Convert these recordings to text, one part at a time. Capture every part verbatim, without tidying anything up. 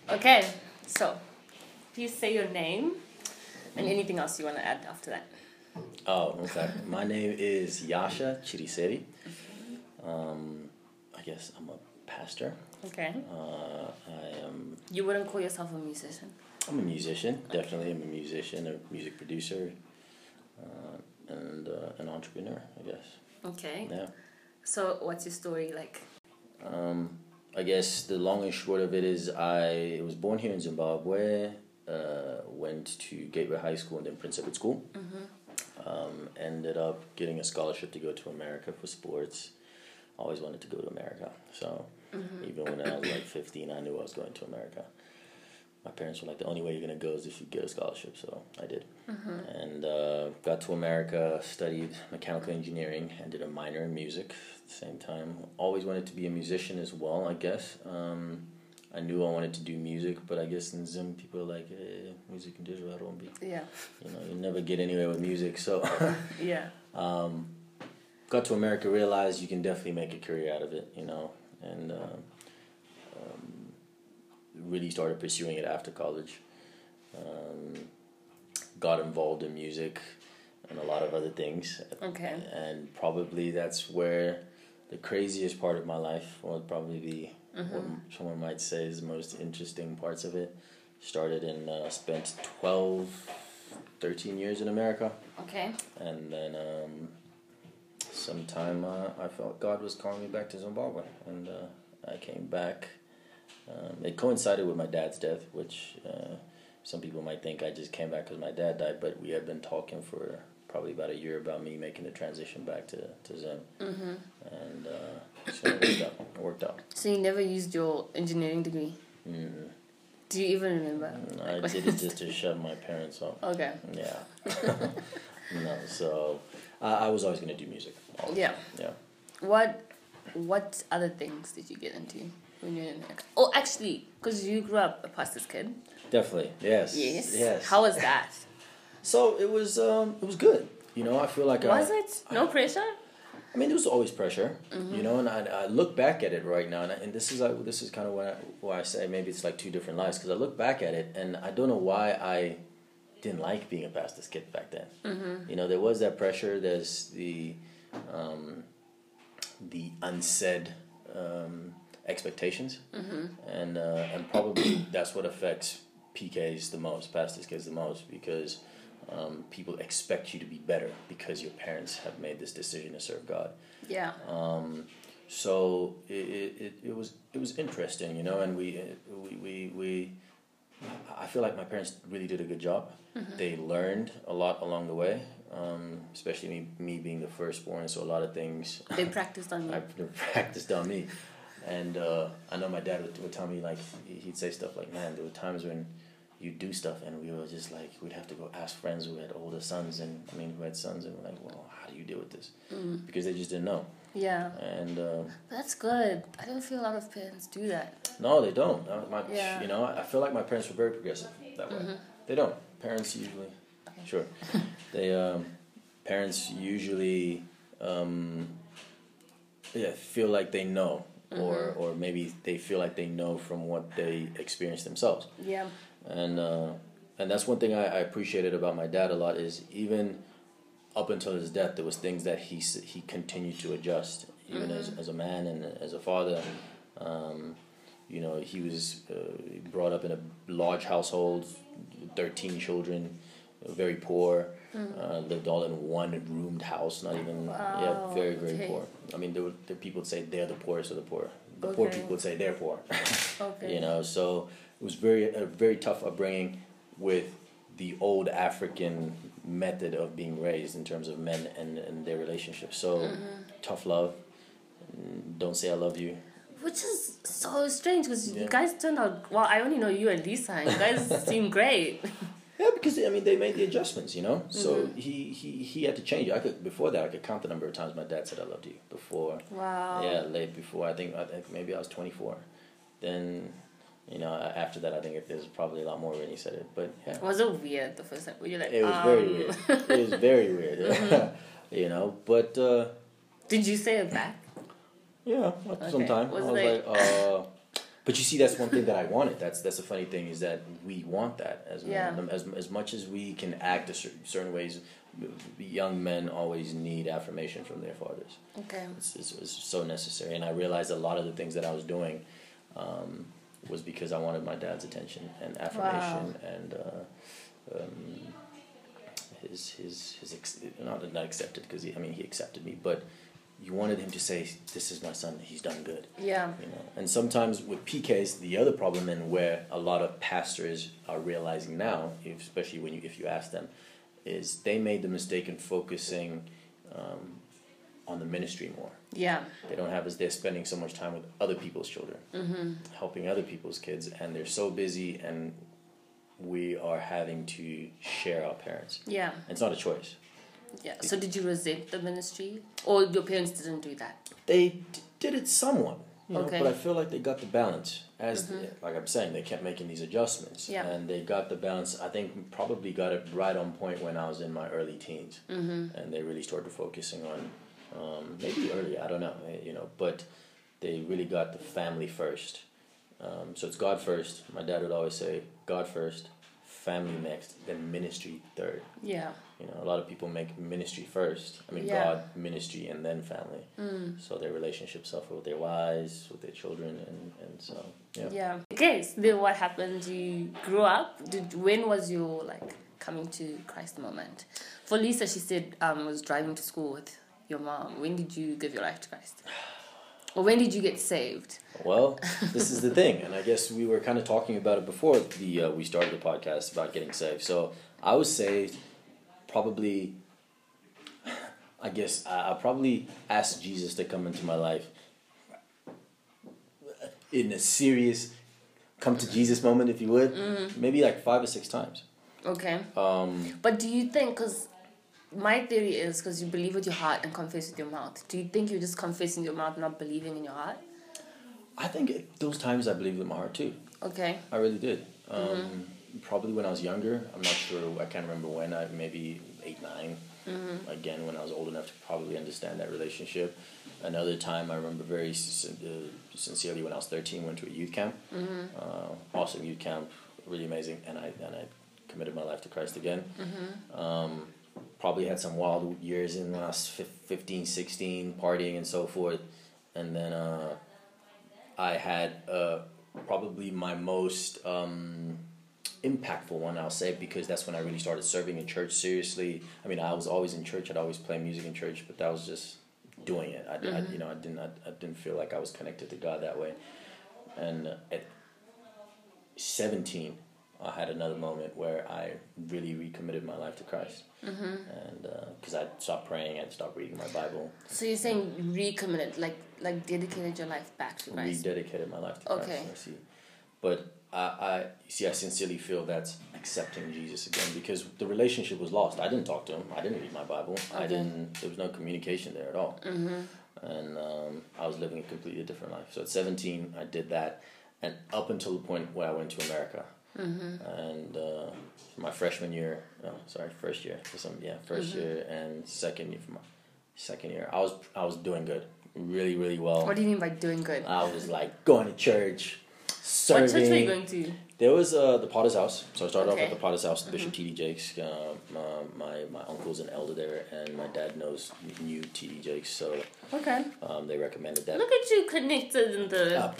Okay, so please say your name and anything else you want to add after that. Oh, okay. My name is Yasha Chiriseri. Um, I guess I'm a pastor. Okay. Uh, I am. You wouldn't call yourself a musician? I'm a musician. Okay. Definitely, I'm a musician, a music producer, uh, and uh, an entrepreneur, I guess. Okay. Yeah. So, what's your story like? Um, I guess the long and short of it is I was born here in Zimbabwe, uh, went to Gateway High School and then Prince Edward School. Mm-hmm. Um, ended up getting a scholarship to go to America for sports. Always wanted to go to America. So mm-hmm. even when I was like fifteen, I knew I was going to America. My parents were like, the only way you're going to go is if you get a scholarship. So I did. Mm-hmm. And uh, got to America, studied mechanical engineering, and did a minor in music at the same time. Always wanted to be a musician as well, I guess. Um, I knew I wanted to do music, but I guess in Zim, people are like, hey, music and digital, I don't be. Yeah. You know, you never get anywhere with music. So yeah. Um, got to America, realized you can definitely make a career out of it, you know, and uh, um, really started pursuing it after college. Um, got involved in music and a lot of other things. Okay. And probably that's where the craziest part of my life, or probably the mm-hmm. what someone might say is the most interesting parts of it, started and uh, spent twelve, thirteen years in America. Okay. And then um, sometime uh, I felt God was calling me back to Zimbabwe, and uh, I came back. Um, it coincided with my dad's death, which uh, some people might think I just came back because my dad died, but we had been talking for probably about a year about me making the transition back to, to Zim. Mm-hmm. And uh, so it worked out. It worked out. So you never used your engineering degree? Mm. Do you even remember? I did it just to shut my parents up. Okay. Yeah. No, so I, I was always going to do music. Always. Yeah. Yeah. What What other things did you get into when you were in America? Oh, actually, because you grew up a pastor's kid. Definitely, yes. Yes. Yes. How was that? So it was um, it was good. You know, I feel like was I, it no I, pressure? I mean, there was always pressure. Mm-hmm. You know, and I, I look back at it right now, and, I, and this is like, this is kind of why I, why I say maybe it's like two different lives, because I look back at it and I don't know why I didn't like being a pastor's kid back then. Mm-hmm. You know, there was that pressure. There's the um, the unsaid um, expectations, mm-hmm. and uh, and probably that's what affects P Ks the most, pastors' kids the most, because um, people expect you to be better because your parents have made this decision to serve God. Yeah. Um, so it, it it was it was interesting, you know, and we we we, we I feel like my parents really did a good job. Mm-hmm. They learned a lot along the way, um, especially me me being the firstborn. So a lot of things they practiced on you. I practiced on me. And uh, I know my dad would, would tell me, like, he'd say stuff like, man, there were times when you do stuff and we were just like, we'd have to go ask friends who had older sons and, I mean, who had sons, and we're like, well, how do you deal with this? Mm. Because they just didn't know. Yeah. And uh, that's good. I don't feel a lot of parents do that. No, they don't. My, yeah. You know, I feel like my parents were very progressive that way. Mm-hmm. They don't. Parents usually, okay. Sure. they, um, parents usually, um, yeah, feel like they know. Mm-hmm. Or, or maybe they feel like they know from what they experience themselves. Yeah. And uh, and that's one thing I, I appreciated about my dad a lot, is even up until his death, there was things that he he continued to adjust, even mm-hmm. as as a man and as a father. Um, you know, he was uh, brought up in a large household, thirteen children, very poor. Mm-hmm. Uh, lived all in one roomed house, not even wow. yeah, very very okay. poor. I mean, there were the people would say they're the poorest of the poor. The okay. poor people would say they're poor. Okay. You know, so it was very a very tough upbringing with the old African method of being raised in terms of men and, and their relationships. So mm-hmm. tough love. Don't say I love you. Which is so strange, because yeah. you guys turned out well. I only know you and Lisa. And you guys seem great. Yeah, because I mean they made the adjustments, you know. So mm-hmm. he, he, he had to change. I could before that I could count the number of times my dad said I loved you before. Wow. Yeah, late before I think I think maybe I was twenty-four. Then, you know, after that I think it, there's probably a lot more when he said it. But yeah. Was it weird the first time? Were you like? It was um... very weird. It was very weird. Mm-hmm. You know, but. Uh, Did you say it back? Yeah, okay. sometime. Was I was like, like, uh, But you see, that's one thing that I wanted. That's that's the funny thing is that we want that as Yeah. men. As as much as we can act a cer- certain ways, young men always need affirmation from their fathers. Okay. It's, it's, it's so necessary, and I realized a lot of the things that I was doing um, was because I wanted my dad's attention and affirmation Wow. and uh, um, his his his ex- not not accepted because I mean he accepted me, but you wanted him to say, "This is my son. He's done good." Yeah. You know, and sometimes with P Ks, the other problem, and where a lot of pastors are realizing now, if, especially when you if you ask them, is they made the mistake in focusing um, on the ministry more. Yeah. They don't have as they're spending so much time with other people's children, Mm-hmm. helping other people's kids, and they're so busy, and we are having to share our parents. Yeah. It's not a choice. Yeah. So did you resent the ministry, or your parents didn't do that? They d- did it somewhat, you know, Okay. but I feel like they got the balance. As Mhm. the, like I'm saying, they kept making these adjustments, Yeah. and they got the balance. I think probably got it right on point when I was in my early teens, Mm-hmm. and they really started focusing on um, maybe early. I don't know, eh, you know, but they really got the family first. Um, so it's God first. My dad would always say, God first, family next, then ministry third. Yeah. You know, a lot of people make ministry first. I mean, Yeah. God, ministry, and then family. Mm. So their relationships suffer with their wives, with their children, and, and so, yeah. Yeah. Okay. So then what happened? You grew up. Did when was your like coming to Christ moment? For Lisa, she said um was driving to school with your mom. When did you give your life to Christ? Or when did you get saved? Well, this is the thing, and I guess we were kind of talking about it before the uh, we started the podcast about getting saved. So I was saved probably, I guess I, I probably asked Jesus to come into my life in a serious come to Jesus moment, if you would, Mm. maybe like five or six times. Okay. Um, But do you think, because my theory is because you believe with your heart and confess with your mouth, do you think you're just confessing with your mouth, not believing in your heart? I think it, those times I believed with my heart too. Okay. I really did. Um, Mm-hmm. Probably when I was younger. I'm not sure. I can't remember when. I maybe eight, nine. Mm-hmm. Again, when I was old enough to probably understand that relationship. Another time I remember very sin- uh, sincerely when I was thirteen. Went to a youth camp. Mm-hmm. Uh, awesome youth camp, really amazing. And I and I committed my life to Christ again. Mm-hmm. Um, probably had some wild years in when I was fifteen, sixteen, partying and so forth. And then uh, I had uh, probably my most um, impactful one, I'll say, because that's when I really started serving in church seriously. I mean, I was always in church. I'd always play music in church, but that was just doing it. I, Mm-hmm. I you know, I didn't, I, I didn't feel like I was connected to God that way. And at seventeen, I had another moment where I really recommitted my life to Christ. Mm-hmm. And because uh, I stopped praying, I stopped reading my Bible, So you're saying recommitted, like like dedicated your life back to Christ? rededicated my life to Christ. Okay. I see. But I, I see. I sincerely feel that's accepting Jesus again, because the relationship was lost. I didn't talk to him. I didn't read my Bible. I Okay. didn't. There was no communication there at all. Mm-hmm. And um, I was living a completely different life. So at seventeen, I did that, and up until the point where I went to America. Mm-hmm. And uh, my freshman year, oh, sorry, first year for some, yeah, first Mm-hmm. year and second year for my second year, I was I was doing good, really, really well. What do you mean by doing good? I was like going to church, serving. What church were you going to? There was uh, the Potter's House. So I started Okay. off at the Potter's House, Mhm. Bishop T D Jakes. Uh, my, my my uncle's an elder there, and my dad knows knew T D Jakes, so Okay. um, they recommended that. Look at you connected in the... Uh,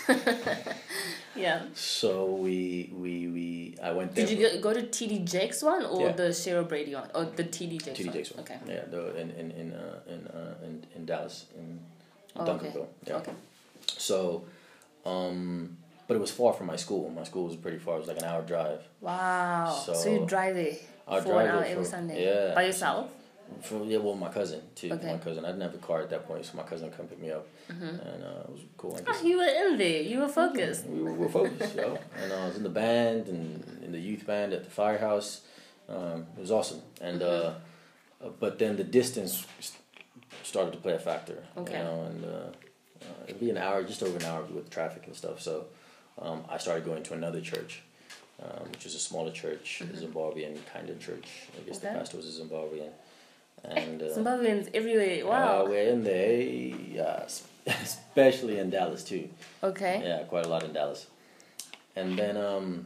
Yeah. so we we we I went there. Did you go, go to T D Jakes one or Yeah. the Cheryl Brady one? Or the T D Jakes T D one? Jakes one. Okay. Yeah, the in in in uh, in, uh, in in Dallas in Oh, Duncanville. okay. Yeah. Okay. So, um, but it was far from my school. My school was pretty far. It was like an hour drive. Wow. So, So, you drive there I'd for drive an hour there every for- Sunday? yeah. By yourself? For, yeah, well, my cousin too. Okay. My cousin. I didn't have a car at that point, so my cousin would come pick me up, Mm-hmm. and uh, it was cool. I Oh, guess you were in there. You were focused. we were, we were focused, yo. And uh, I was in the band and in the youth band at the firehouse. Um, it was awesome, and Mm-hmm. uh, uh, but then the distance st- started to play a factor. Okay. You know, and uh, uh, it'd be an hour, just over an hour with traffic and stuff. So um, I started going to another church, um, which is a smaller church, Mhm. a Zimbabwean kind of church. I guess Okay. the pastor was a Zimbabwean. And uh, Zimbabweans everywhere. Wow. Uh, we're in there, yeah, especially in Dallas too. Okay. Yeah, quite a lot in Dallas. And then um,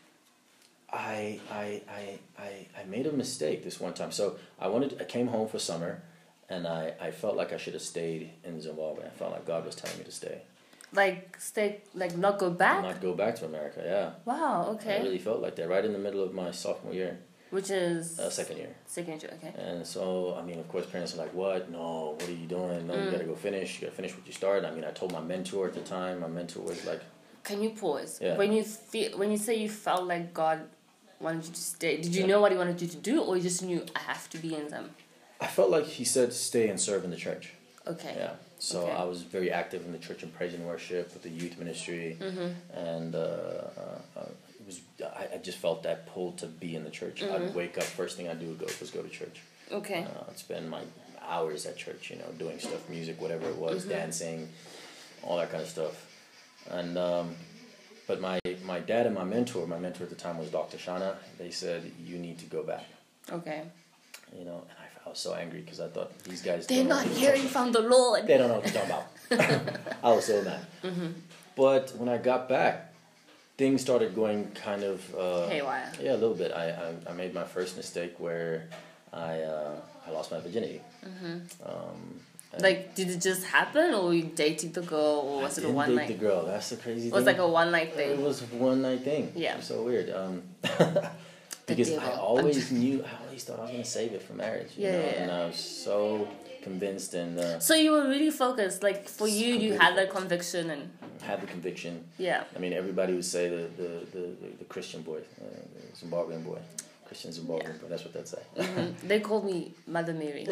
I, I I I I made a mistake this one time. So I wanted I came home for summer, and I, I felt like I should have stayed in Zimbabwe. I felt like God was telling me to stay. Like stay, like not go back. Not go back to America. Yeah. Wow. Okay. I really felt like that right in the middle of my sophomore year. Which is uh, second year. Second year. Okay. And so I mean, of course, parents are like, "What? No, what are you doing? No, Mm. you gotta go finish. You gotta finish what you started." I mean, I told my mentor at the time. My mentor was like, Can you pause? Yeah. When you feel, when you say you felt like God wanted you to stay, did you Yeah. know what He wanted you to do, or you just knew I have to be in them? I felt like he said, "Stay and serve in the church." Okay. Yeah. So Okay. I was very active in the church and praise and worship with the youth ministry, Mm-hmm. and uh, uh, uh, it was I, I just felt that pull to be in the church. Mm-hmm. I'd wake up, first thing I'd do would go was go to church. Okay. Uh, I'd spend my hours at church, you know, doing stuff, music, whatever it was, Mhm. dancing, all that kind of stuff. And um, but my my dad and my mentor, my mentor at the time was Doctor Shana. They said, "You need to go back." Okay. You know, and I, I was so angry because I thought these guys They're don't know not what they're hearing talking from the Lord. about. They don't know what they're talking about. I was so mad. Mm-hmm. But when I got back, things started going kind of uh, Haywire. yeah, a little bit. I, I I made my first mistake where I uh, I lost my virginity. Mm-hmm. Um, and Like, did it just happen, or were you dating the girl, or was I it a didn't one date night? the girl. That's the crazy It thing. was like a one night It thing. was a one night thing. Yeah. It was so weird. Um, because I devil. always knew, I always thought I was gonna save it for marriage. You Yeah, know? yeah, yeah. And I was so convinced and uh, So you were really focused. Like for you, you Completely had that focused. conviction, and had the conviction. yeah. I mean, everybody would say the the, the, the, the Christian boy, uh, the Zimbabwean boy, Christian Zimbabwean Yeah. boy. That's what they'd say. Mm-hmm. They called me Mother Mary.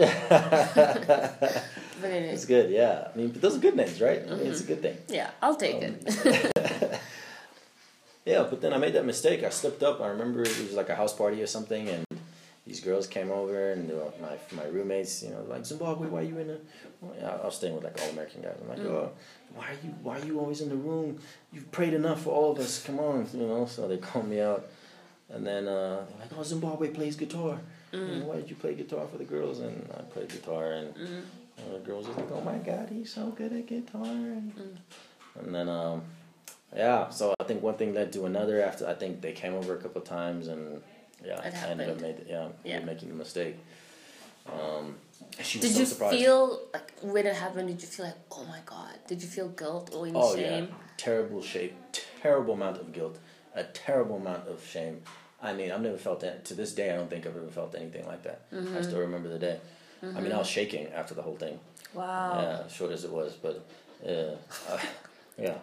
But anyway, It's good, yeah. I mean, but those are good names, right? I mean, it's a good thing. yeah, I'll take Um, it. Yeah, but then I made that mistake. I slipped up. I remember it was like a house party or something, and these girls came over, and they were my my roommates, you know, like, "Zimbabwe, why are you in the?" Well, I was staying with like all American guys. I'm like, Mm. "Oh, why are you why are you always in the room? You've prayed enough for all of us. Come on," you know. So they called me out, and then uh, they're like, "Oh, Zimbabwe plays guitar. You know, why did you play guitar for the girls?" And I played guitar, and Mm. uh, the girls were like, "Oh my God, he's so good at guitar." And, Mm. and then um. Yeah, so I think one thing led to another. After I think they came over a couple of times, and yeah, It I ended up happened. made, yeah, Yeah. making a mistake. Um, and she was Did so you surprised. feel like when it happened? Did you feel like, oh my God? Did you feel guilt or any Oh shame? yeah, terrible shape, terrible amount of guilt, a terrible amount of shame. I mean, I've never felt that. To this day, I don't think I've ever felt anything like that. Mm-hmm. I still remember the day. I mean, I was shaking after the whole thing. Wow. Yeah, short as it was, but uh, uh, yeah.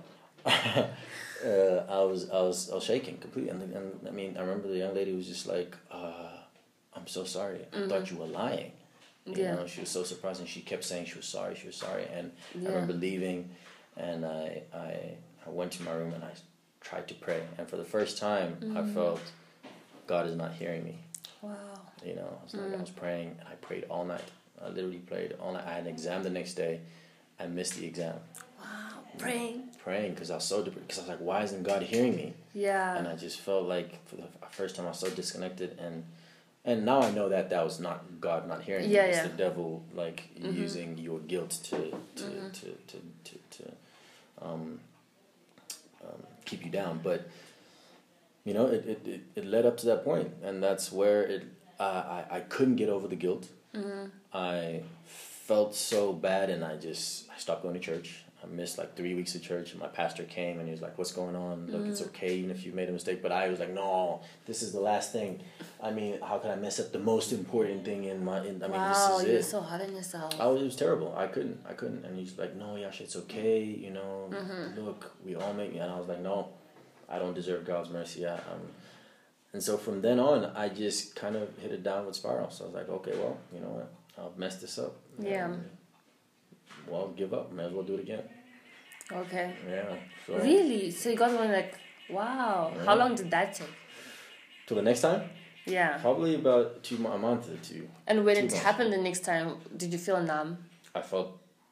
uh, I was I was I was shaking completely, and, and I mean I remember the young lady was just like, uh, "I'm so sorry. I thought you were lying." You Yeah. know, she was so surprised, and she kept saying she was sorry, she was sorry, and Yeah. I remember leaving, and I I I went to my room and I tried to pray, and for the first time I felt God is not hearing me. Wow. You know, I was like I was praying, and I prayed all night. I literally prayed all night. I had an exam the next day. I missed the exam. Wow. Praying. Praying because I was so because I was like, why isn't God hearing me? Yeah. And I just felt like for the first time I was so disconnected, and and now I know that that was not God not hearing me. Yeah, It's yeah. the devil like Mhm. using your guilt to to Mhm. to, to to to um, um, keep you down. But you know, it, it, it, it led up to that point, and that's where it uh, I I couldn't get over the guilt. Mm-hmm. I felt so bad, and I just I stopped going to church. I missed like three weeks of church, and my pastor came and he was like, "What's going on? Look, it's okay even if you made a mistake." But I was like, "No, this is the last thing. I mean, how could I mess up the most important thing in my? In, I mean, Wow, this you're is it." so hard on yourself. I was, it was terrible. I couldn't. I couldn't. And he's like, "No, Yash, it's okay. You know, Mm-hmm. look, we all make." And I was like, "No, I don't deserve God's mercy." I, um, and so from then on, I just kind of hit a downward spiral. So I was like, "Okay, well, you know what? I'll mess this up. Yeah. And, well, give up. May as well do it again." Okay. Yeah. So Really? So you got one like, wow. How Yeah. long did that take? till the next time, Yeah. probably about two mo- a month or two. And when Two it months. happened the next time, did you feel numb? I felt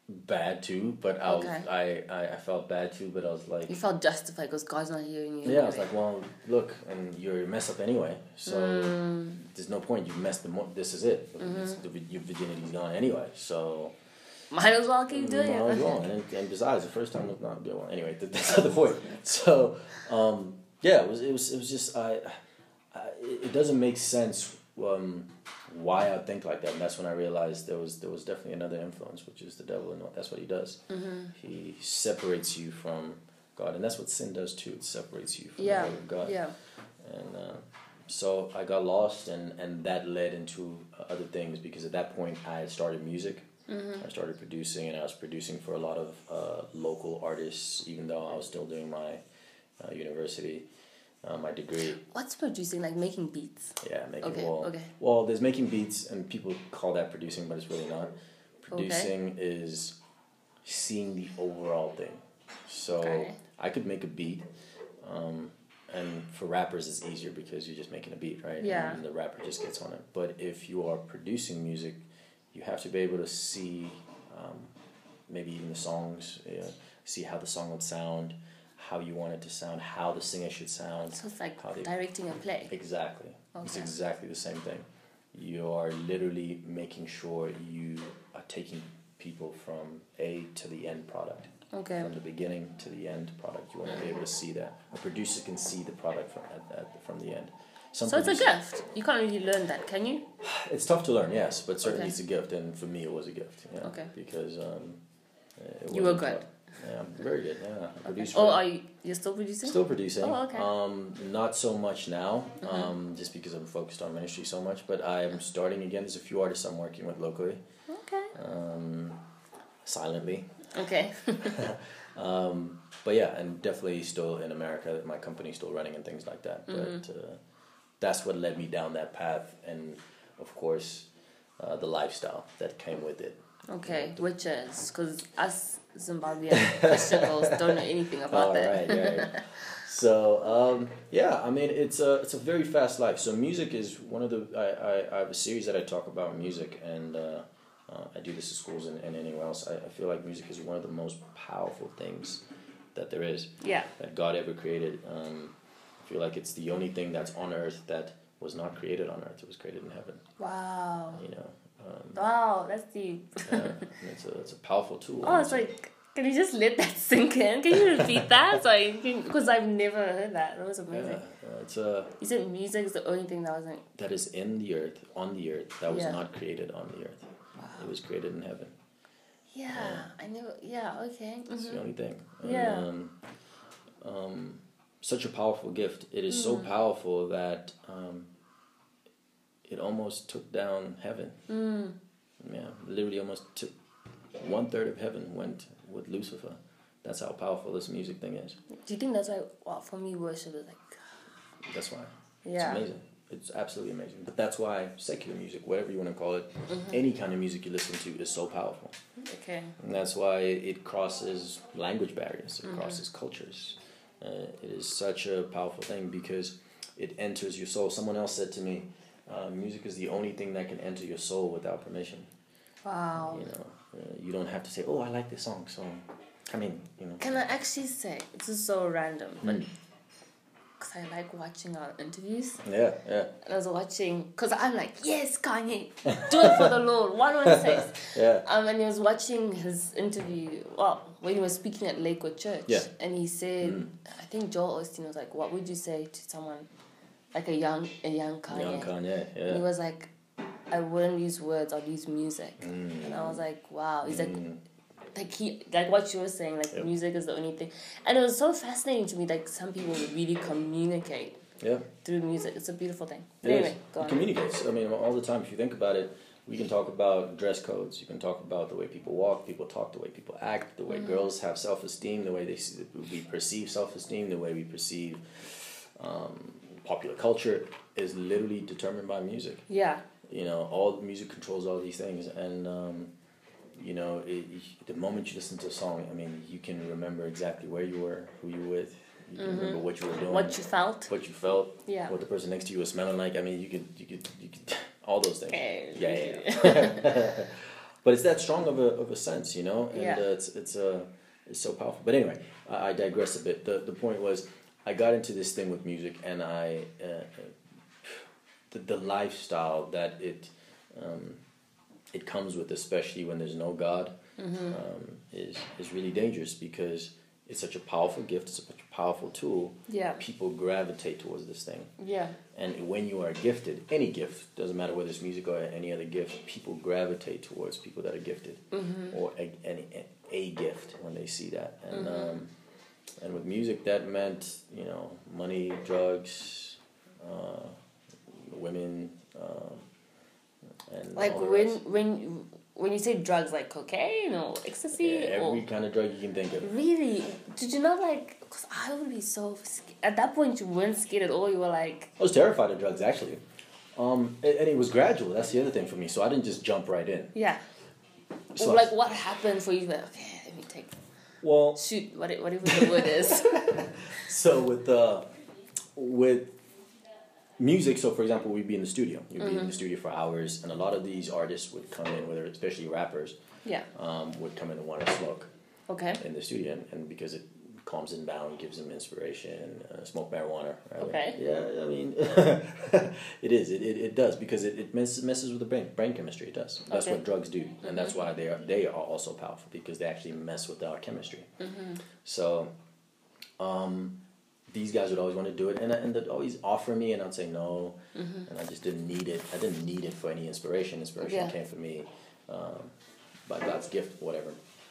bad too, but I was, Okay. I, I I felt bad too, but I was like, You felt justified because God's not hearing you. yeah, I was anyway. like, well, look, and you're a mess up anyway, so Mm. there's no point. You've messed the mo- this is it. Mm-hmm. It's, the, your virginity's gone anyway, so Might as well keep doing I was it. wrong. And, and besides, the first time was not good. Well, anyway, that, that's not the point. So, um, yeah, it was it was it was just I, I it doesn't make sense um, why I think like that, and that's when I realized there was there was definitely another influence, which is the devil, and that's what he does. Mm-hmm. He separates you from God, and that's what sin does too. It separates you from Yeah. the word of God. Yeah. And uh, so I got lost, and, and that led into other things because at that point I had started music. Mm-hmm. I started producing, and I was producing for a lot of uh, local artists, even though I was still doing my uh, university, uh, my degree. What's producing? Like making beats? Yeah, making Okay, well, okay. well, there's making beats, and people call that producing, but it's really not. Producing is seeing the overall thing. So Okay. I could make a beat, um, and for rappers it's easier because you're just making a beat, right? Yeah. And the rapper just gets on it. But if you are producing music, you have to be able to see um, maybe even the songs, uh, see how the song would sound, how you want it to sound, how the singer should sound. So it's like how they- directing a play. Exactly. It's Okay. exactly the same thing. You are literally making sure you are taking people from A to the end product. Okay. From the beginning to the end product. You want to be able to see that. A producer can see the product from at, at, from the end. Some So it's a producers- gift. You can't really learn that, can you? It's tough to learn, yes, but certainly Okay. it's a gift, and for me it was a gift. Yeah, Okay. Because um, it You were wasn't good. tough. Yeah, I'm very good. Yeah, I Okay. produce Oh, for- are you? You're still producing? Still producing. Oh, okay. Um, not so much now, Mhm. um, just because I'm focused on ministry so much. But I'm starting again. There's a few artists I'm working with locally, Okay. um, silently. Okay. Um, but yeah, and definitely still in America. My company's still running and things like that. Mhm. But uh, that's what led me down that path, and of course, uh, the lifestyle that came with it. Okay. Which is because us Zimbabwean Christian girls don't know anything about All that. right, right. So um, yeah, I mean it's a it's a very fast life. So music is one of the I, I, I have a series that I talk about music, and uh, uh, I do this at schools and, and anywhere else. I, I feel like music is one of the most powerful things that there is, Yeah. that God ever created. Um, I feel like it's the only thing that's on earth that was not created on earth. It was created in heaven. Wow. You know. Um, Wow, that's deep. yeah, and it's a it's a powerful tool. Oh, it's like, can you just let that sink in? Can you repeat that? So I can, because I've never heard that. That was yeah, amazing. uh, it's a. You said music is the only thing that wasn't. that is in the earth, on the earth, that was Yeah. not created on the earth. It was created in heaven. Yeah, I never. Yeah, okay. It's the Mhm. only thing. And, Yeah. Um, um, such a powerful gift. It is so Mm. powerful that um, it almost took down heaven. Mm. Yeah, literally almost took one third of heaven went with Lucifer. That's how powerful this music thing is. Do you think that's why? Well, for me, worship is like. That's why. Yeah. It's amazing. It's absolutely amazing. But that's why secular music, whatever you want to call it, Mhm. any kind of music you listen to is so powerful. Okay. And that's why it crosses language barriers, it Mhm. crosses cultures. Uh, it is such a powerful thing because it enters your soul. Someone else said to me, uh, music is the only thing that can enter your soul without permission. Wow. You know, uh, you don't have to say, oh, I like this song, so come in, you know. Can I actually say, this is so random, but Mm. because I like watching our interviews. Yeah, yeah, And I was watching, because I'm like, yes, Kanye, do it for the Lord, one one six. yeah. Um, and he was watching his interview, well, when he was speaking at Lakewood Church. Yeah. And he said, Mm. I think Joel Osteen was like, what would you say to someone, like a young a young Kanye? Young Kanye, And he yeah. was like, I wouldn't use words, I'd use music. Mm. And I was like, wow. He's like, Mm. like he like what you were saying, like Yep. music is the only thing. And it was so fascinating to me, like some people really communicate Yeah. through music. It's a beautiful thing. But It anyway, is. go It on. communicates. I mean, all the time, if you think about it, we can talk about dress codes. You can talk about the way people walk, people talk, the way people act, the way Mhm. girls have self-esteem, the way they see, we perceive self-esteem, the way we perceive um, popular culture is literally determined by music. Yeah. You know, all music controls all these things, and um, you know, it, the moment you listen to a song, I mean, you can remember exactly where you were, who you were with, you can Mhm. remember what you were doing, What you felt. what you felt, Yeah. what the person next to you was smelling like. I mean, you could, you could, you could, all those things. Okay. Yeah, yeah. yeah. but it's that strong of a of a sense, you know, and Yeah. uh, it's it's uh, it's so powerful. But anyway, I, I digress a bit. The the point was, I got into this thing with music, and I uh, the the lifestyle that it um, it comes with, especially when there's no God, Mm-hmm. um, is is really dangerous because it's such a powerful gift. It's such a powerful tool. Yeah. People gravitate towards this thing. Yeah. And when you are gifted, any gift, doesn't matter whether it's music or any other gift, people gravitate towards people that are gifted, Mm-hmm. or a, any, a gift when they see that. And Mm-hmm. um, and with music, that meant, you know, money, drugs, uh, women, uh, and Like all the when rest. when when you say drugs, like cocaine or ecstasy, Yeah, every or kind of drug you can think of. really, did you not like? Because I would be so scared. At that point, you weren't scared at all. You were like, I was terrified of drugs, actually. Um, and, and it was gradual. That's the other thing for me. So I didn't just jump right in. yeah. So Or like, what happened for you? Like, okay, let me take. Well, Shoot, what it- whatever the word is. so with uh, with music, so for example, we'd be in the studio. You'd be Mm-hmm. in the studio for hours, and a lot of these artists would come in, whether especially rappers, Yeah. um, would come in and want to smoke Okay. in the studio, and, and because it calms them down, gives them inspiration, uh, smoke marijuana. Right? Okay. Yeah, I mean, it is. It, it, it does because it, it messes, messes with the brain brain chemistry. It does. That's Okay. what drugs do, and that's why they are they are also powerful because they actually mess with our chemistry. Mm-hmm. So, um, these guys would always want to do it, and and they'd always offer me, and I'd say no, Mm-hmm. and I just didn't need it. I didn't need it for any inspiration. Inspiration Yeah. came for me um, by God's gift, whatever.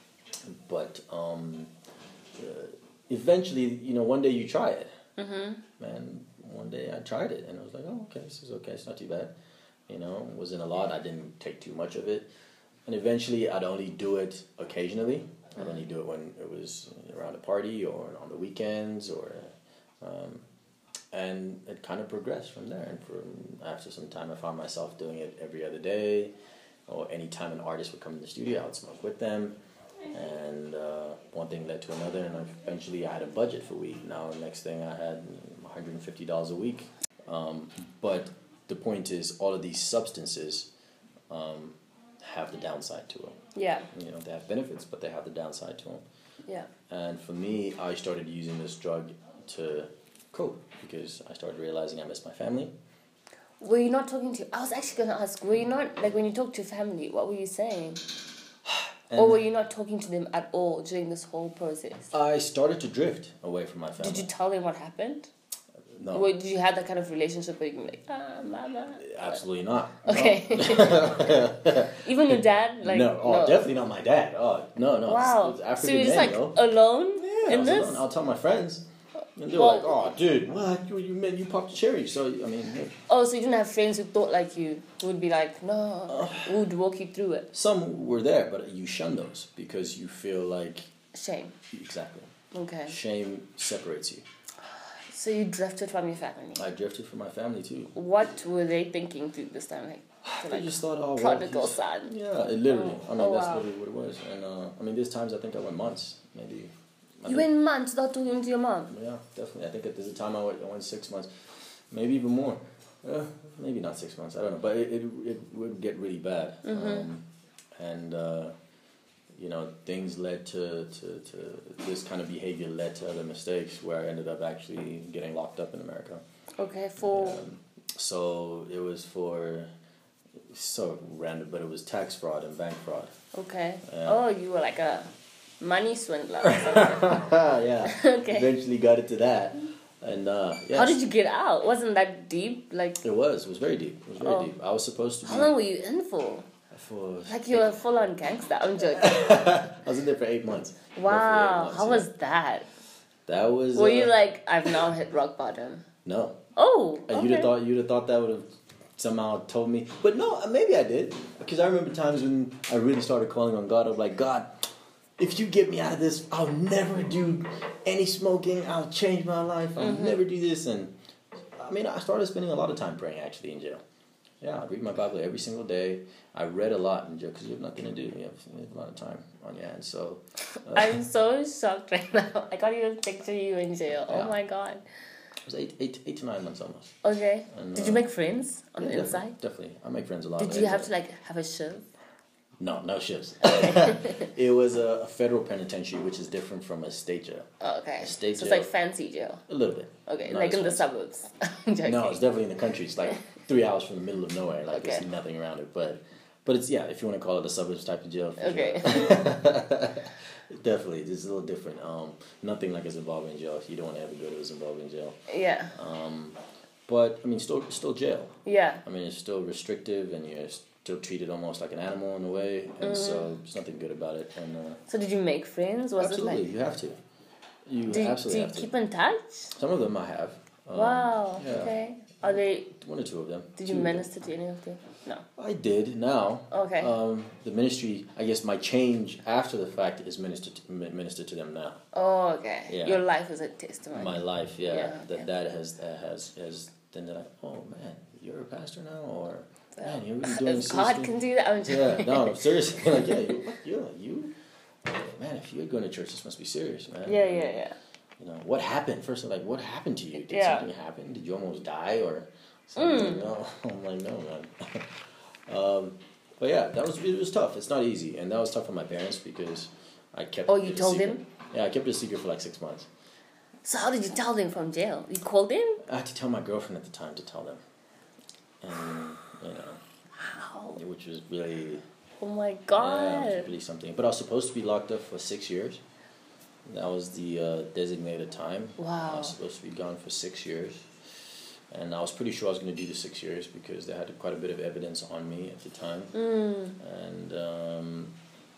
But um, uh, eventually, you know, one day you try it, Mm-hmm. and one day I tried it, and I was like, oh, okay, this is okay. It's not too bad. You know, it wasn't a lot. I didn't take too much of it, and eventually, I'd only do it occasionally. I'd only do it when it was around a party or on the weekends, or um, and it kind of progressed from there. And for after some time, I found myself doing it every other day, or anytime an artist would come in the studio, I would smoke with them. And uh, one thing led to another, and eventually I had a budget for weed. Now, the next thing I had one hundred fifty dollars a week. Um, but the point is, all of these substances um, have the downside to them. Yeah. You know, they have benefits, but they have the downside to them. Yeah. And for me, I started using this drug to cope because I started realizing I missed my family. Were you not talking to? I was actually gonna ask. Were you not like when you talked to your family? What were you saying? And Or were you not talking to them at all during this whole process? I started to drift away from my family. Did you tell them what happened? No. Or did you have that kind of relationship where you can be like, ah, mama? Absolutely not. Okay. No. Even your dad? Like, no, oh, definitely not my dad. Oh, no, no. Wow. It's, it's So African you're just men, like though. alone Yeah, I in was this? alone. I'll tell my friends. And they're Well- like, oh, dude, what? You, you, meant you popped a cherry. So, I mean, hey. Oh, so you didn't have friends who thought like you, who would be like, no, who would walk you through it? Some were there, but you shun those because you feel like, Shame. exactly, Okay. shame separates you. So you drifted from your family. I drifted from my family, too. What were they thinking through this time? Like, to, They like just thought, oh, well, prodigal he's- son. Yeah, it literally. Oh. I mean, Oh, that's wow. literally what it was. And, uh, I mean, there's times I think I went months, maybe. I You think- went months without talking to your mom. Yeah, definitely. I think there's a time I went, I went six months, maybe even more. Uh, maybe not six months. I don't know, but it it, it would get really bad. Mm-hmm. Um, and uh, you know, things led to, to, to this kind of behavior led to other mistakes where I ended up actually getting locked up in America. Okay, for Um, so it was for so random, but it was tax fraud and bank fraud. okay. Yeah. Oh, you were like a money swindler. or something. Yeah. Okay. Eventually got into that, and uh, yeah. How did you get out? Wasn't that deep? Like, It was. It was very deep. It was very Oh. deep. I was supposed to be how long were you in for? for. Like you were a full-on gangster. I'm joking. I was in there for eight months. Roughly eight Wow, months, how yeah. was that? that? Was. Were uh, you like, I've now hit rock bottom? No. Oh, And okay. You'd have thought. You'd have thought that would have somehow told me, but no. Maybe I did, because I remember times when I really started calling on God. I was like, God, if you get me out of this, I'll never do any smoking. I'll change my life. I'll Mm-hmm. never do this. And I mean, I started spending a lot of time praying actually in jail. Yeah, I read my Bible every single day. I read a lot in jail because you have nothing to do. You have, you have a lot of time on your hands. So uh, I'm so shocked right now. I can't even picture you in jail. Yeah. Oh my god. it was eight, eight, eight to nine months almost. Okay. And, Did uh, you make friends on Yeah, the definitely, inside? Definitely, I make friends a lot. Did you have to like have a shiv? No, no ships. It was a, a federal penitentiary, which is different from a state jail. Oh, okay. A state so jail, it's like fancy jail. A little bit. Okay, Not like in the fancy. suburbs. I'm joking. No, it's definitely in the country. It's like three hours from the middle of nowhere. Like Okay. there's nothing around it. But but it's, yeah, if you want to call it a suburbs type of jail. For Okay. Sure. Definitely, it's a little different. Um, nothing like a Zimbabwean jail. You don't want to ever go to a Zimbabwean jail. Yeah. Um, but I mean, still still jail. Yeah. I mean, it's still restrictive, and you're still treated almost like an animal in a way, and Mm. so there's nothing good about it. And uh, So did you make friends? Was absolutely, it like? you have to. You Do you, absolutely do you have to. keep in touch? Some of them I have. Um, Wow. Yeah. Okay. Are they? One or two of them. Did Two you of them. minister to any of them? No. I did now. Okay. Um, the ministry, I guess my change after the fact is minister to, mi- minister to them now. Oh, okay. Yeah. Your life is a testimony. My life, yeah, Yeah, that okay. that has that has has then they're like, oh man, you're a pastor now, or Well, man, you're really doing if God seriously? can do that, I'm Yeah, joking. no, seriously, like yeah, you, you, you, man, if you're going to church, this must be serious, man. Yeah, yeah, yeah. You know what happened? First, I'm like, what happened to you? Did Yeah. something happen? Did you almost die or something? Mm. No, I'm like, no, man. um, but yeah, that was it was tough. It's not easy, and that was tough for my parents because I kept. Oh, you it a told secret. them? Yeah, I kept it a secret for like six months. So how did you tell them from jail? You called them? I had to tell my girlfriend at the time to tell them, and you know, How? which was really Oh my yeah, God. it was really something. But I was supposed to be locked up for six years. That was the uh, designated time. I Wow. was supposed to be gone for six years, and I was pretty sure I was going to do the six years because they had quite a bit of evidence on me at the time. Mm. And um,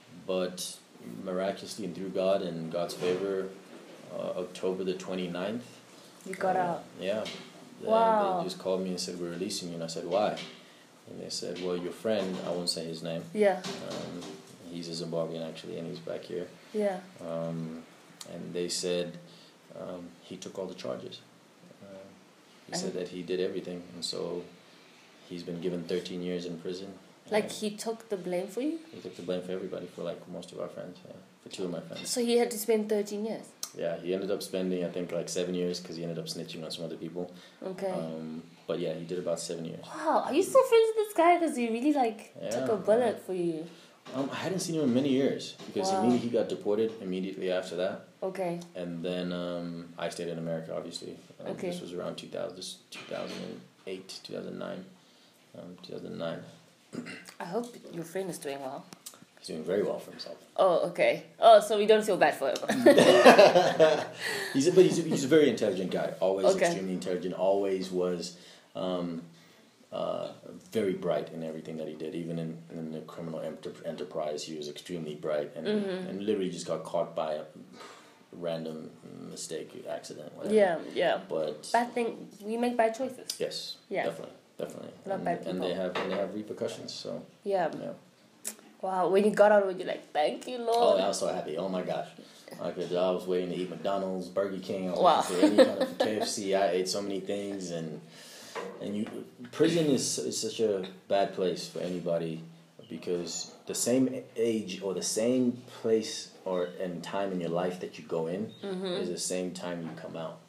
but miraculously and through God and God's favor, uh, October the twenty-ninth. You got uh, out. Yeah. They, Wow. they just called me and said, we're releasing you. And I said, why? And they said, well, your friend, I won't say his name. Yeah. Um, he's a Zimbabwean actually, and he's back here. Yeah. Um, and they said um, he took all the charges. Uh, he said that he did everything, and so he's been given thirteen years in prison. Like And he took the blame for you? he took the blame for everybody, for like most of our friends, yeah, for two of my friends. So he had to spend thirteen years? Yeah, he ended up spending I think like seven years because he ended up snitching on some other people. Okay. Um, but yeah, he did about seven years. Wow. Are you still friends with this guy? Because he really like took Yeah, a bullet for you. Um, I hadn't seen him in many years because Wow. immediately he got deported immediately after that. Okay. And then um, I stayed in America, obviously. Um, Okay. This was around two thousand, this two thousand eight, two thousand nine. Um, two thousand nine. I hope your friend is doing well. He's doing very well for himself. Oh, okay. Oh, so we don't feel bad for him. he's a, but he's a, he's a very intelligent guy. Always Okay. extremely intelligent. Always was um, uh, very bright in everything that he did. Even in, in the criminal enter- enterprise, he was extremely bright and, Mhm. and literally just got caught by a random mistake, accident, whatever. Yeah, yeah. But Bad thing. We make bad choices. yes, Yeah. definitely, definitely. Not and, bad and they people. have and they have repercussions. So Yeah. yeah. Wow. When you got out, were you like, thank you, Oh, Lord? I was so happy. Oh my gosh. I could, I was waiting to eat McDonald's, Burger King. I was Wow. waiting for any kind of K F C. I ate so many things, and and you, prison is is such a bad place for anybody because the same age or the same place or and time in your life that you go in Mm-hmm. is the same time you come out,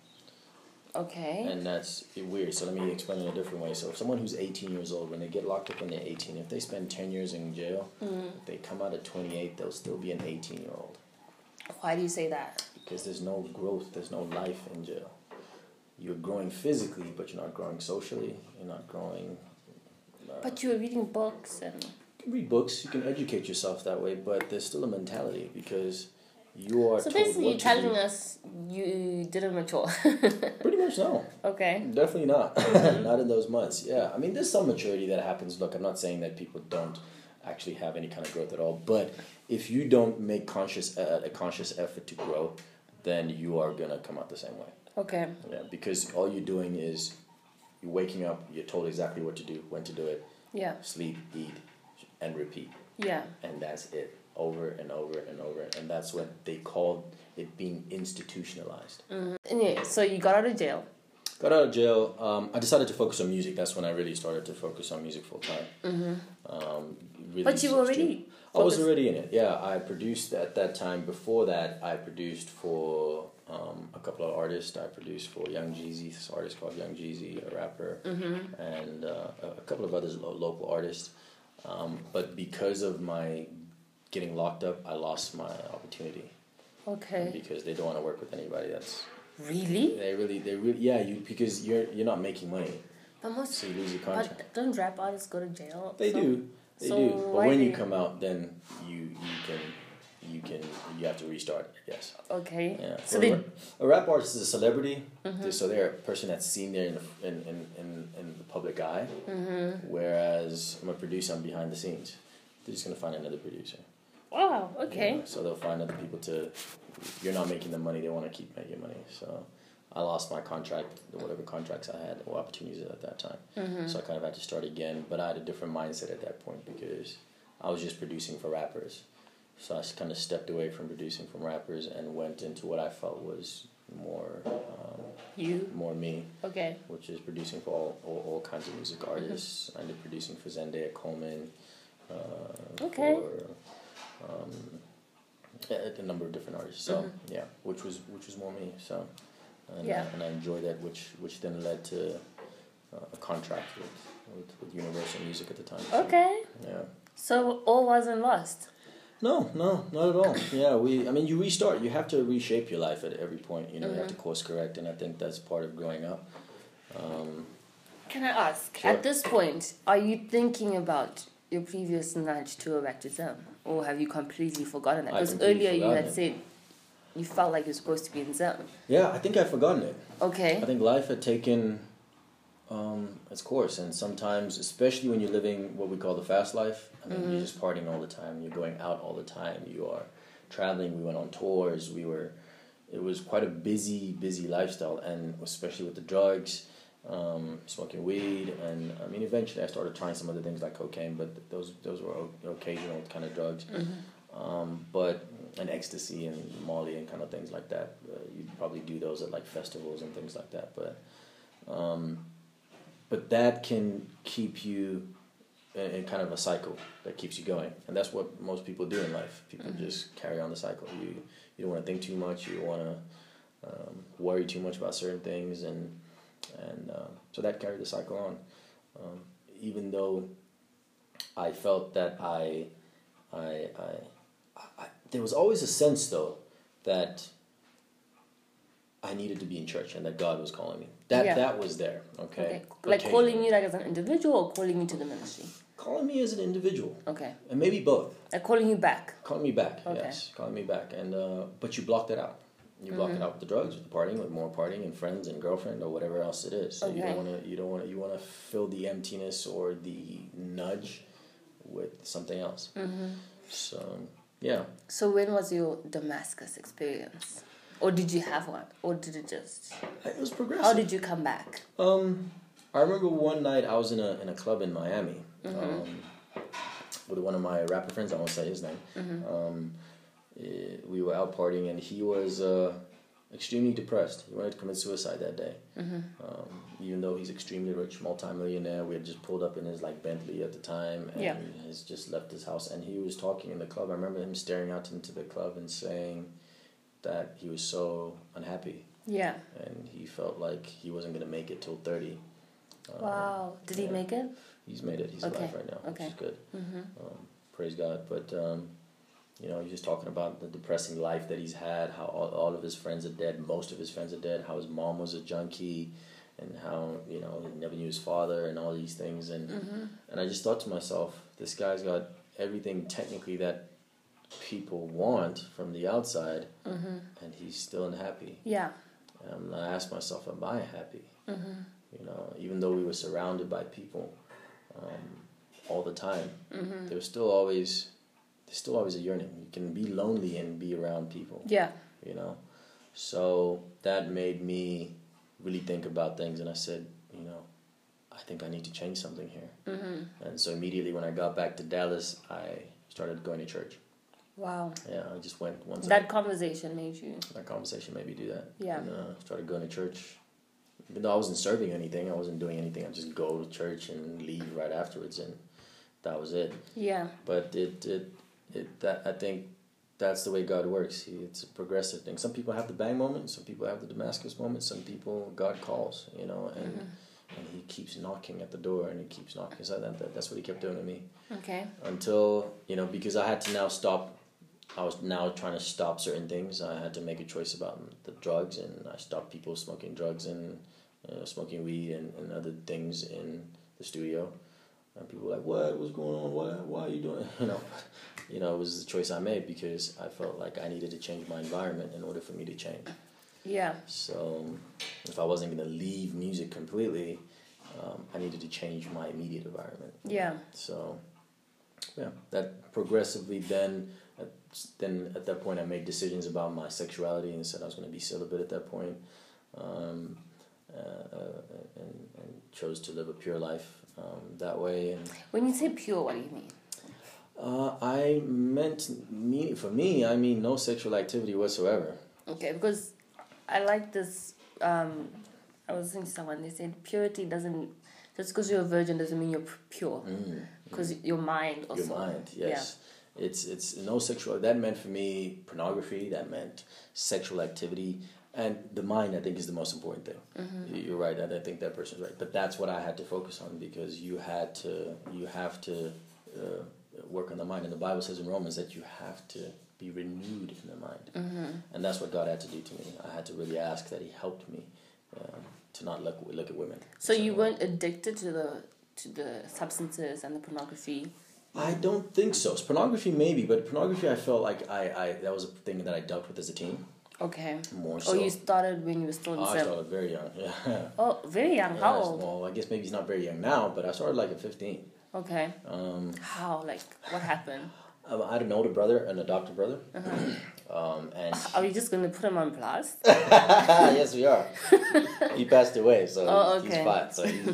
Okay. and that's weird. So let me explain it in a different way. So if someone who's eighteen years old, when they get locked up when they're eighteen, if they spend ten years in jail, Mm. if they come out at twenty-eight, they'll still be an eighteen year old. Why do you say that? Because there's no growth, there's no life in jail. You're growing physically, but you're not growing socially. You're not growing. Uh, But you were reading books and. you can read books, you can educate yourself that way, but there's still a mentality because you are So told basically, what you're to telling do. us you didn't mature. Pretty much no, Okay. definitely not. Not in those months. Yeah, I mean, there's some maturity that happens. Look, I'm not saying that people don't actually have any kind of growth at all, but if you don't make conscious uh, a conscious effort to grow, then you are gonna come out the same way. Okay. Yeah, because all you're doing is you're waking up, you're told exactly what to do, when to do it, Yeah. sleep, eat, and repeat. Yeah. And that's it, over and over and over. And that's what they called it being institutionalized. Mm-hmm. Anyway, so you got out of jail. Got out of jail. Um, I decided to focus on music. That's when I really started to focus on music full time. Mm-hmm. Um, really But you were already. I was focused- already in it. Yeah, I produced at that time. Before that, I produced for um, a couple of artists. I produced for Young Jeezy, this artist called Young Jeezy, a rapper, Mhm. and uh, a a couple of others lo- local artists. Um, but because of my getting locked up, I lost my opportunity. Okay. Because they don't want to work with anybody that's Really? they really they really yeah you because you're you're not making money. But most So you lose your contract. But don't rap artists go to jail? They so, do. They so do. But why when they... you come out, then you you can you can you have to restart. Yes. Okay. Yeah. So Well, they. a, ra- a rap artist is a celebrity, Mm-hmm. so they're a person that's seen there in the, in, in, in, in the public eye. Mm-hmm. Whereas I'm a producer, I'm behind the scenes. They're just gonna find another producer. Wow. Okay. You know, so they'll find other people to. You're not making the money; they want to keep making money. So, I lost my contract, whatever contracts I had or opportunities at that time. Mm-hmm. So I kind of had to start again. But I had a different mindset at that point because I was just producing for rappers. So I kind of stepped away from producing from rappers and went into what I felt was more um, You. more me, Okay. which is producing for all, all, all kinds of music artists. I ended producing for Zendaya Coleman. Uh, Okay. For, um, a, a number of different artists. So Mhm. yeah, which was which was more me. So and, Yeah. uh, and I enjoyed that, which which then led to uh, a contract with, with with Universal Music at the time. So, Okay. yeah. So all wasn't lost. No, no, not at all. Yeah, we. I mean, you restart. You have to reshape your life at every point. You know, you have to Mhm. course correct, and I think that's part of growing up. Um, Can I ask, Sure. at this point, are you thinking about your previous nudge to go back to Zim? Or have you completely forgotten that? I Because completely earlier you forgotten had it. said you felt like you're supposed to be in Zim. yeah, I think I've forgotten it. Okay. I think life had taken um, its course, and sometimes, especially when you're living what we call the fast life, I mean, Mhm. you're just partying all the time. You're going out all the time. You are traveling. We went on tours. We were. It was quite a busy, busy lifestyle, and especially with the drugs, um, smoking weed, and I mean, eventually I started trying some other things like cocaine, but those those were o- occasional kind of drugs. Mm-hmm. Um, but and ecstasy and Molly and kind of things like that. Uh, you'd probably do those at like festivals and things like that. But um, but that can keep you in, in kind of a cycle that keeps you going, and that's what most people do in life. People Mhm. just carry on the cycle. You you don't want to think too much. You don't want to um, worry too much about certain things, and and uh, so that carried the cycle on. Um, even though I felt that I I, I, I, there was always a sense though that I needed to be in church and that God was calling me. That Yeah. that was there. Okay. Okay. Like Occasionally. calling you like as an individual or calling you to the ministry? Calling me as an individual, Okay. and maybe both. Like calling you back. Calling me back. Okay. Yes, calling me back, and uh, but you blocked it out. You block Mhm. it out with the drugs, with the partying, with more partying, and friends and girlfriend or whatever else it is. So you Okay. don't want to. You don't want to. You want to fill the emptiness or the nudge with something else. Mm-hmm. So yeah. So when was your Damascus experience? Or did you have one? Or did it just... It was progressive. How did you come back? Um, I remember one night I was in a in a club in Miami, Mhm. um, with one of my rapper friends. I won't say his name. Mm-hmm. Um, eh, we were out partying, and he was uh, extremely depressed. He wanted to commit suicide that day. Mm-hmm. Um, even though he's extremely rich, multimillionaire, we had just pulled up in his like Bentley at the time, and Yeah. has just left his house. And he was talking in the club. I remember him staring out into the club and saying that he was so unhappy. Yeah. And he felt like he wasn't going to make it till thirty. Um, Wow. Did he yeah. make it? He's made it. He's Okay. alive right now, Okay. which is good. Mm-hmm. Um, praise God. But, um, you know, he's just talking about the depressing life that he's had, how all, all of his friends are dead, most of his friends are dead, how his mom was a junkie, and how, you know, he never knew his father and all these things. And, Mm-hmm. and I just thought to myself, this guy's got everything technically that people want from the outside, Mm-hmm. and he's still unhappy. Yeah. And I asked myself, am I happy? Mm-hmm. You know, even though we were surrounded by people um, all the time, Mm-hmm. there was still always, there's still always a yearning. You can be lonely and be around people. Yeah. You know, so that made me really think about things, and I said, you know, I think I need to change something here. Mm-hmm. And so immediately when I got back to Dallas, I started going to church. Wow. Yeah, I just went once. a That conversation made you... That conversation made me do that. Yeah. And uh, started going to church. Even though I wasn't serving anything, I wasn't doing anything. I just go to church and leave right afterwards, and that was it. Yeah. But it, it, it. That I think that's the way God works. He, it's a progressive thing. Some people have the bang moment. Some people have the Damascus moment. Some people God calls. You know, and Mm-hmm. and he keeps knocking at the door, and he keeps knocking. So that, that that's what he kept doing to me. Okay. Until, you know, because I had to now stop. I was now trying to stop certain things. I had to make a choice about the drugs, and I stopped people smoking drugs and uh, smoking weed and, and other things in the studio. And people were like, "What? What's going on? What? Why are you doing?" You know, you know, it was the choice I made because I felt like I needed to change my environment in order for me to change. Yeah. So, if I wasn't gonna leave music completely, um, I needed to change my immediate environment. Yeah. So, yeah, that progressively then. Then at that point I made decisions about my sexuality and said I was going to be celibate at that point, um, uh, uh, and, and chose to live a pure life um, that way. And when you say pure, what do you mean? Uh, I meant me for me. I mean no sexual activity whatsoever. Okay, because I like this. Um, I was listening to someone. They said purity doesn't just because you're a virgin doesn't mean you're pure. Because mm, mm. your mind also. Your mind, yes. Yeah. It's it's no sexual. That meant for me pornography. That meant sexual activity, and the mind. I think is the most important thing. Mm-hmm. You're right. I think that person's right. But that's what I had to focus on because you had to. You have to uh, work on the mind, and the Bible says in Romans that you have to be renewed in the mind, mm-hmm. and that's what God had to do to me. I had to really ask that He helped me uh, to not look look at women. So, so you weren't addicted to the to the substances and the pornography. I don't think so. It's pornography maybe, but pornography I felt like I, I that was a thing that I dealt with as a teen. Okay. More so. Oh, you started when you were still in oh, seven? I started very young, yeah. Oh, very young. How yeah, old? Well, I guess maybe it's not very young now, but I started like at fifteen. Okay. Um, How? Like, what happened? Um, I had an older brother, an adopted brother. Uh-huh. um, and are we just going to put him on blast? Yes, we are. He passed away, so oh, okay. he's fine. So he's,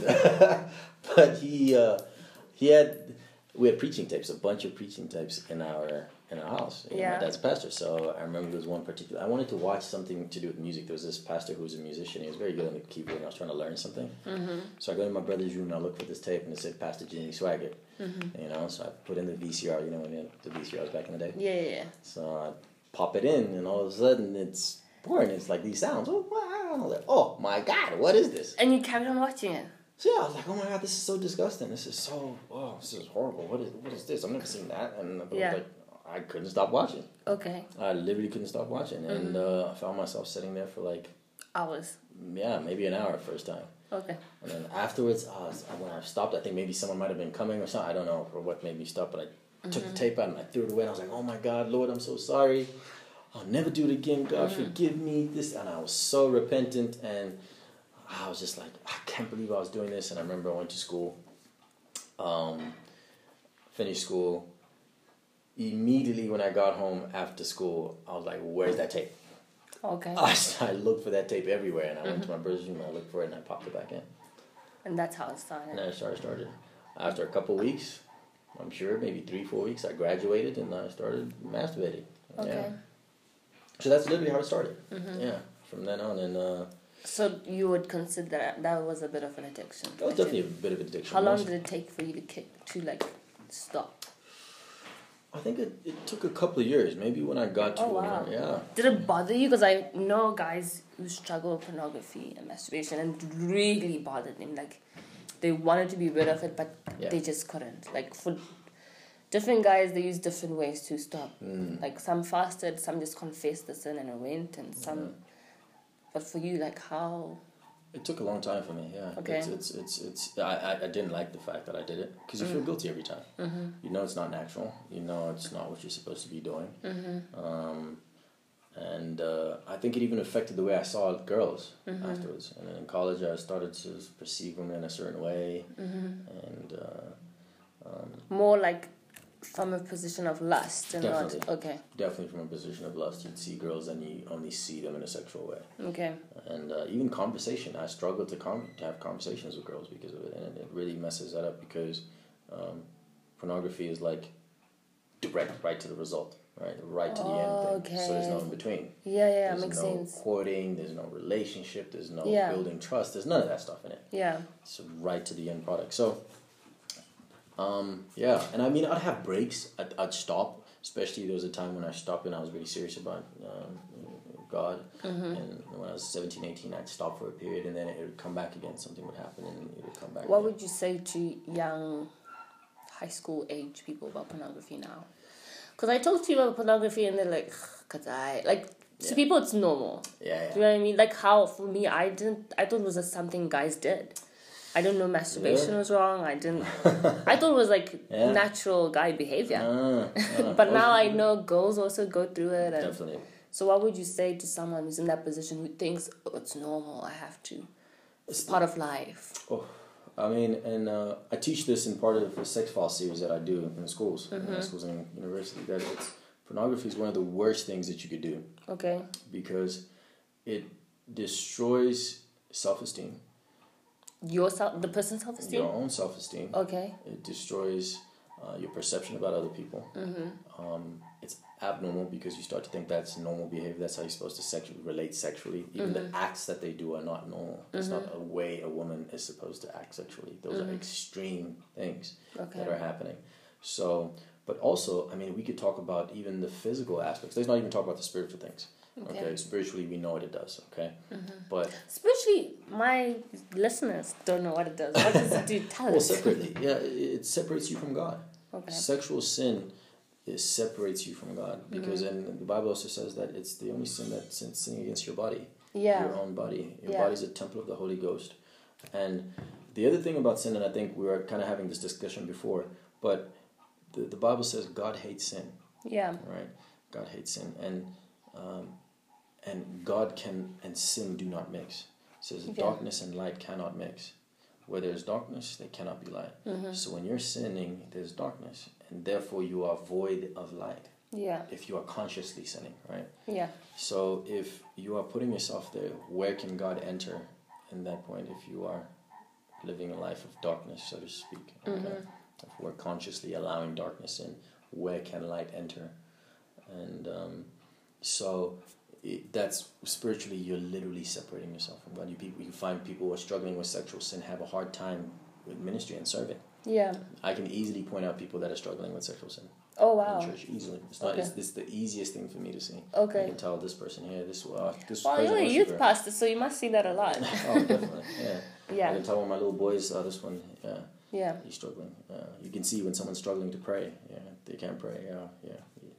but he, uh, he had... We had preaching tapes, a bunch of preaching tapes in our in our house. You know, yeah. My dad's a pastor, so I remember there was one particular... I wanted to watch something to do with music. There was this pastor who was a musician. He was very good on the keyboard, and I was trying to learn something. Mm-hmm. So I go to my brother's room, and I look for this tape, and it said Pastor Jimmy Swaggart. Mm-hmm. You know, so I put in the V C R, you know, when you the V C Rs back in the day? Yeah, yeah, yeah. So I pop it in, and all of a sudden, it's boring. It's like these sounds. Oh, wow. I was like, oh, my God, what is this? And you carried on watching it? So yeah, I was like, oh my God, this is so disgusting. This is so, oh, this is horrible. What is what is this? I've never seen that. And I was yeah. like, I couldn't stop watching. Okay. I literally couldn't stop watching. Mm-hmm. And uh, I found myself sitting there for like... Hours. Yeah, maybe an hour first time. Okay. And then afterwards, uh, when I stopped, I think maybe someone might have been coming or something. I don't know or what made me stop, but I mm-hmm. took the tape out and I threw it away. And I was like, oh my God, Lord, I'm so sorry. I'll never do it again. God, mm-hmm. forgive me. This, And I was so repentant and... I was just like, I can't believe I was doing this. And I remember I went to school, um, finished school. Immediately when I got home after school, I was like, where's that tape? Okay. I, I looked for that tape everywhere. And I mm-hmm. went to my brother's room and I looked for it and I popped it back in. And that's how it started. And that's how it started. After a couple weeks, I'm sure, maybe three, four weeks, I graduated and I started masturbating. Okay. Yeah. So that's literally how it started. Mm-hmm. Yeah. From then on. And... Uh, So you would consider that, that was a bit of an addiction? That was definitely a bit of an addiction. How long did it take for you to kick, to like stop? I think it, it took a couple of years. Maybe when I got to oh, wow. it, yeah. Did it bother you? Because I know guys who struggle with pornography and masturbation and it really bothered them. Like they wanted to be rid of it, but yeah. they just couldn't. Like for different guys, they use different ways to stop. Mm. Like some fasted, some just confessed the sin and it went, and some. Yeah. But for you, like how? It took a long time for me. Yeah. Okay. It's it's it's, it's I, I I didn't like the fact that I did it because you mm. feel guilty every time. Mm-hmm. You know it's not natural. You know it's not what you're supposed to be doing. Mm-hmm. Um, and uh, I think it even affected the way I saw girls mm-hmm. afterwards. And then in college, I started to perceive women in a certain way, mm-hmm. and uh, um, more like. From a position of lust and definitely. not okay. Definitely from a position of lust. You'd see girls and you only see them in a sexual way. Okay. And uh, even conversation. I struggled to com- to have conversations with girls because of it, and it really messes that up because um, pornography is like direct, right to the result, right, right to the oh, end thing. Okay. So there's no in between. Yeah, yeah, there's makes no sense. There's no courting. There's no relationship. There's no yeah. building trust. There's none of that stuff in it. Yeah. It's right to the end product. So. Um, yeah, and I mean, I'd have breaks. I'd, I'd stop, especially there was a time when I stopped and I was really serious about um, God. Mm-hmm. And when I was seventeen, eighteen, I'd stop for a period, and then it would come back again. Something would happen, and it would come back What again. would you say to young high school age people about pornography now? Because I talk to people about pornography, and they're like, cause I like to Yeah. people it's normal. Yeah, yeah. Do you know what I mean? Like how for me, I didn't. I thought it was just something guys did. I didn't know masturbation Yeah. was wrong. I didn't. I thought it was like Yeah. natural guy behavior. Ah, ah. But now I Okay. know girls also go through it. And Definitely. so what would you say to someone who's in that position who thinks, oh, it's normal, I have to. It's part of life. Oh, I mean, and uh, I teach this in part of the sex file series that I do in schools, Mm-hmm. in schools and university. That it's pornography is one of the worst things that you could do Okay. because it destroys self-esteem, Your self, the person's self-esteem? your own self-esteem. Okay. It destroys uh, your perception about other people. Mm-hmm. Um, it's abnormal because you start to think that's normal behavior. That's how you're supposed to sexually relate sexually. Even Mm-hmm. the acts that they do are not normal. It's not a way a woman is supposed to act sexually. Those are extreme things Okay. that are happening. So, but also, I mean, we could talk about even the physical aspects. Let's not even talk about the spiritual things. Okay. Okay, spiritually we know what it does. Okay, Mm-hmm. but Spiritually, my listeners don't know what it does. What does it do? Tell well, us. separately, yeah, it, it separates you from God. Okay. Sexual sin, it separates you from God because, Mm-hmm. and the Bible also says that it's the only sin that sin, sinning against your body, Yeah. your own body. Your Yeah. body's a temple of the Holy Ghost. And the other thing about sin, and I think we were kind of having this discussion before, but the the Bible says God hates sin. Yeah. Right? God hates sin, and um, and God can and sin do not mix. It says Yeah. darkness and light cannot mix. Where there's darkness, there cannot be light. Mm-hmm. So when you're sinning, there's darkness, and therefore you are void of light. Yeah. If you are consciously sinning, right? Yeah. So if you are putting yourself there, where can God enter in that point? If you are living a life of darkness, so to speak, okay? Mm-hmm. If we're consciously allowing darkness in, where can light enter? And um, so it, that's spiritually, you're literally separating yourself from God. You people, you find people who are struggling with sexual sin have a hard time with ministry and serving. Yeah. I can easily point out people that are struggling with sexual sin Oh wow. in church easily. It's not. Okay. It's, it's the easiest thing for me to see. Okay. I can tell this person here, this uh, this Well, praise you're and a youth worshiper. pastor, so you must see that a lot. Oh, definitely. Yeah. I Yeah. can tell when my little boys. Uh, this one. Yeah. Yeah. He's struggling. Uh, you can see when someone's struggling to pray. Yeah, they can't pray. Yeah, yeah.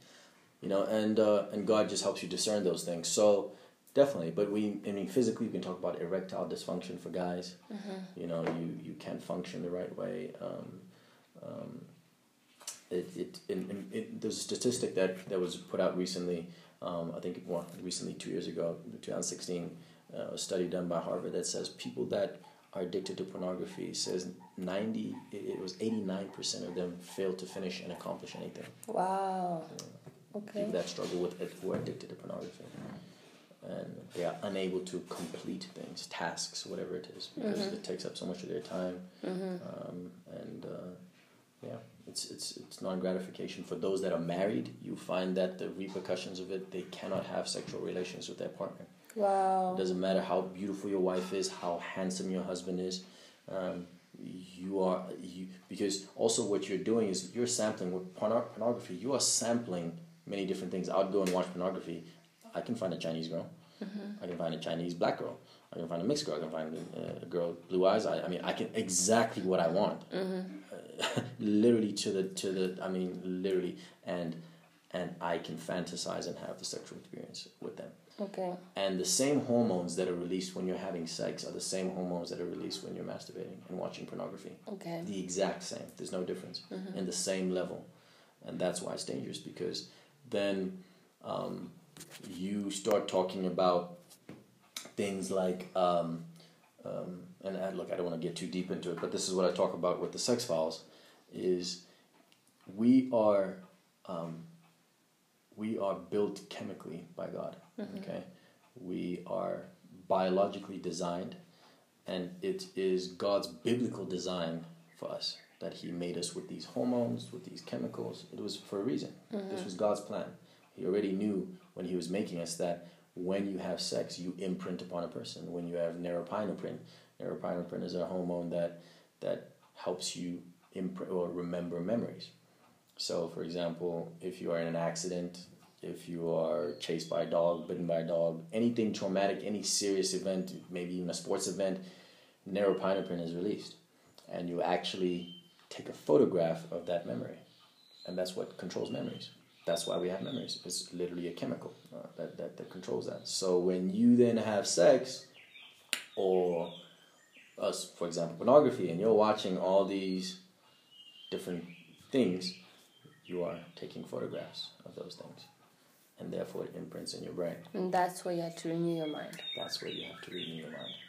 You know, and uh, and God just helps you discern those things. So definitely, but we, I mean, physically, we can talk about erectile dysfunction for guys. Mm-hmm. You know, you you can't function the right way. Um, um, it it, in in it there's a statistic that that was put out recently. Um, I think well, recently two years ago, twenty sixteen, uh, a study done by Harvard that says people that are addicted to pornography says ninety it was eighty-nine percent of them fail to finish and accomplish anything. Wow. Okay. People that struggle with it who are addicted to pornography, and they are unable to complete things, tasks, whatever it is, because Mhm. it takes up so much of their time. Mm-hmm. Um, and uh, yeah, it's it's it's non-gratification. For those that are married, you find that the repercussions of it, they cannot have sexual relations with their partner. Wow. It doesn't matter how beautiful your wife is, how handsome your husband is. Um, you are you because also what you're doing is you're sampling with porno- pornography. You are sampling many different things. I would go and watch pornography. I can find a Chinese girl. Mm-hmm. I can find a Chinese black girl. I can find a mixed girl. I can find a, a girl with blue eyes. I, I mean, I can exactly what I want. Mm-hmm. Uh, literally to the to the. I mean, literally, and and I can fantasize and have the sexual experience with them. Okay. And the same hormones that are released when you're having sex are the same hormones that are released when you're masturbating and watching pornography. Okay. The exact same. There's no difference Mm-hmm. in the same level, and that's why it's dangerous because then um, you start talking about things like um, um, and I, look, I don't want to get too deep into it, but this is what I talk about with the sex files: is we are um, we are built chemically by God. Mm-hmm. Okay, we are biologically designed, and it is God's biblical design for us that He made us with these hormones, with these chemicals. It was for a reason. Mm-hmm. This was God's plan. He already knew when He was making us that when you have sex, you imprint upon a person. When you have neuropinephrine, neuropinephrine is a hormone that that helps you imprint or remember memories. So, for example, if you are in an accident if you are chased by a dog, bitten by a dog, anything traumatic, any serious event, maybe even a sports event, neuropinephrine is released. And you actually take a photograph of that memory. And that's what controls memories. That's why we have memories. It's literally a chemical uh, that, that, that controls that. So when you then have sex, or us, for example, pornography, and you're watching all these different things, you are taking photographs of those things. And therefore it imprints in your brain. And that's where you have to renew your mind. That's where you have to renew your mind.